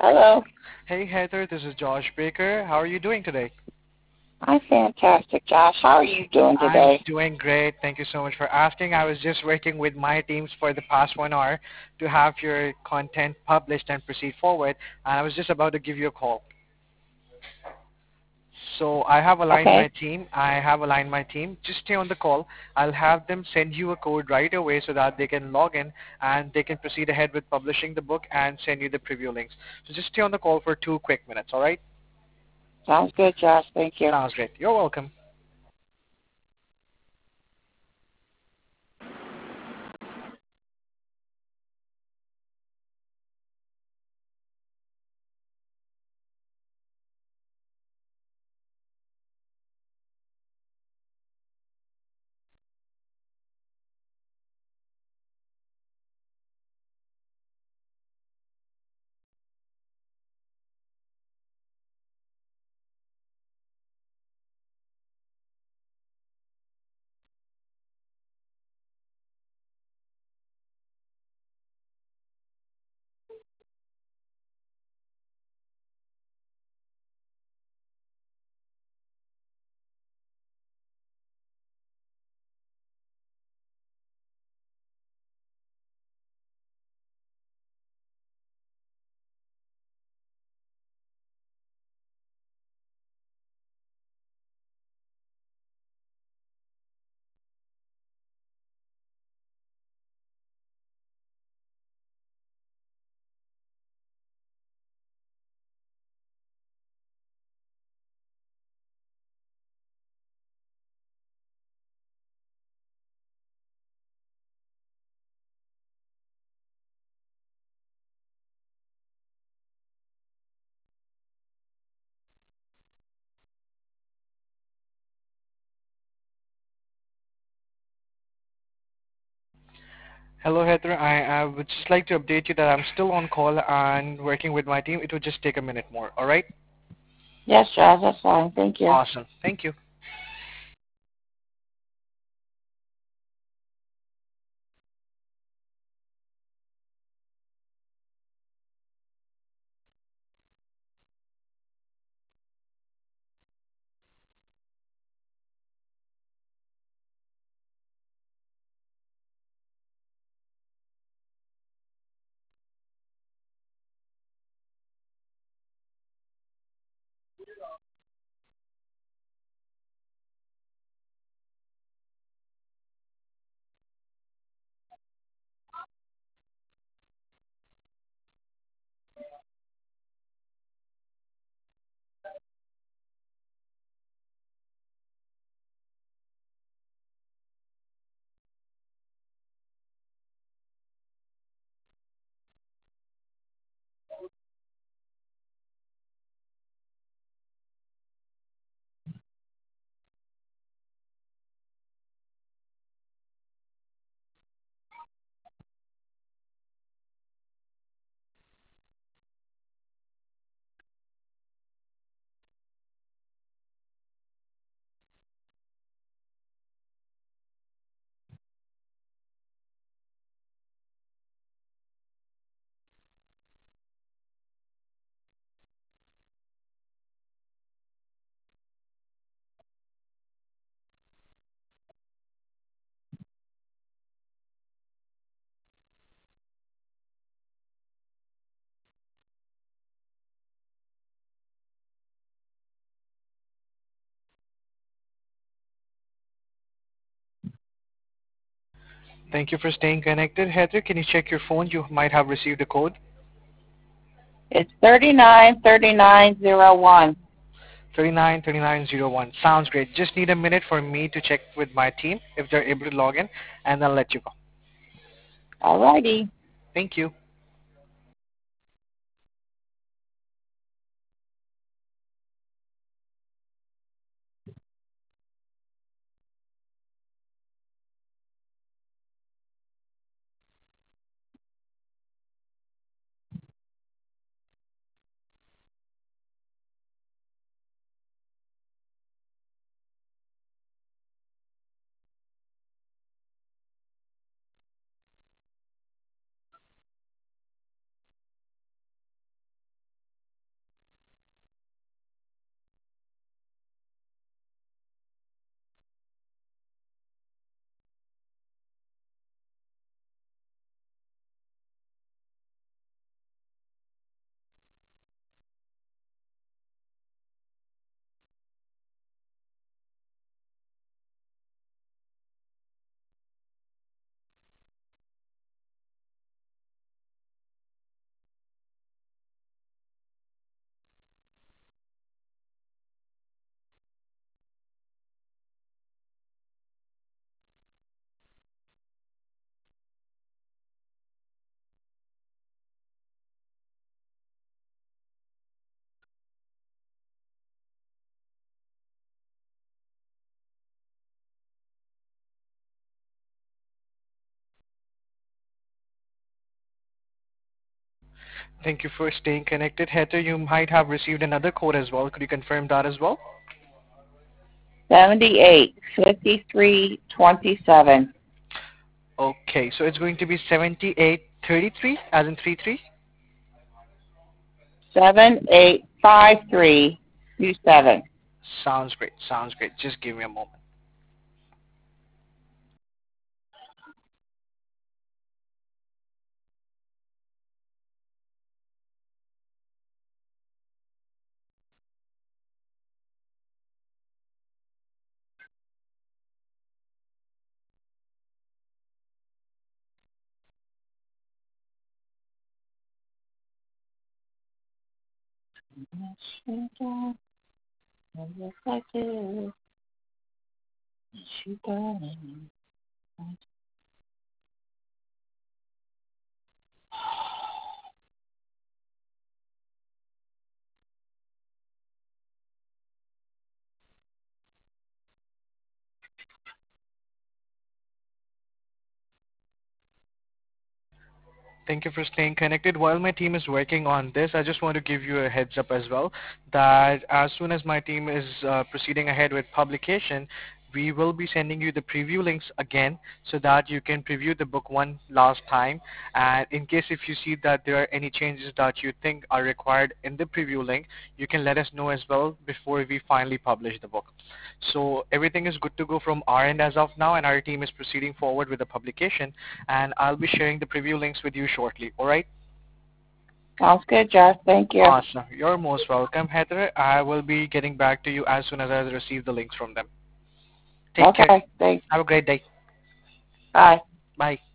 Hello. Hey Heather, this is Josh Baker. How are you doing today? I'm fantastic, Josh. How are you doing I'm today? doing great. Thank you so much for asking. I was just working with my teams for the past 1 hour to have your content published and proceed forward, and I was just about to give you a call. So I have aligned my Okay. team. I have aligned my team. Just stay on the call. I'll have them send you a code right away so that they can log in and they can proceed ahead with publishing the book and send you the preview links. So just stay on the call for 2 quick minutes, all right? Sounds good, Josh. Thank you. Sounds great. You're welcome. Hello, Heather. I would just like to update you that I'm still on call and working with my team. It will just take a minute more. All right? Yes, Josh. That's fine. Thank you. Awesome. Thank you. Thank you for staying connected. Heather, can you check your phone? You might have received a code. It's 393901. 393901. Sounds great. Just need a minute for me to check with my team if they're able to log in, and I'll let you go. All righty. Thank you. Thank you for staying connected. Heather, you might have received another code as well. Could you confirm that as well? 785327. Okay, so it's going to be 7833 as in 33? 785327. Sounds great. Sounds great. Just give me a moment. Yes, I do. She does. Thank you for staying connected. While my team is working on this, I just want to give you a heads up as well that as soon as my team is proceeding ahead with publication, we will be sending you the preview links again so that you can preview the book one last time. And in case if you see that there are any changes that you think are required in the preview link, you can let us know as well before we finally publish the book. So everything is good to go from our end as of now, and our team is proceeding forward with the publication, and I'll be sharing the preview links with you shortly. All right? Sounds good, Josh. Thank you. Awesome. You're most welcome, Heather. I will be getting back to you as soon as I receive the links from them. Take care. Okay, thanks. Have a great day. Bye. Bye.